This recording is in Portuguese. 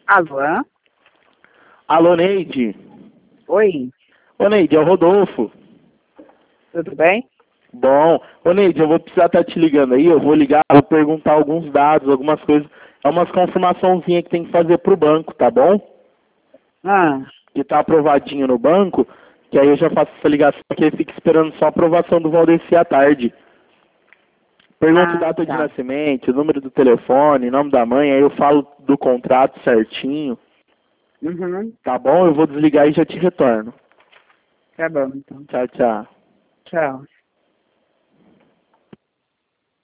Alô? Alô, Neide? Oi, Ô, Neide, é o Rodolfo. tudo bem? Bom, ô, Neide, eu vou precisar estar te ligando aí, eu vou ligar, vou perguntar alguns dados, algumas coisas, é umas confirmaçãozinhas que tem que fazer pro banco, tá bom? Ah, Que tá aprovadinho no banco, que aí eu já faço essa ligação, que ele fica esperando só a aprovação do Valdeci à tarde. Pergunto data de tá. nascimento, número do telefone, nome da mãe, aí eu falo do contrato certinho, Uhum, tá bom? Eu vou desligar e já te retorno. tá bom então. Tchau, tchau. Tchau.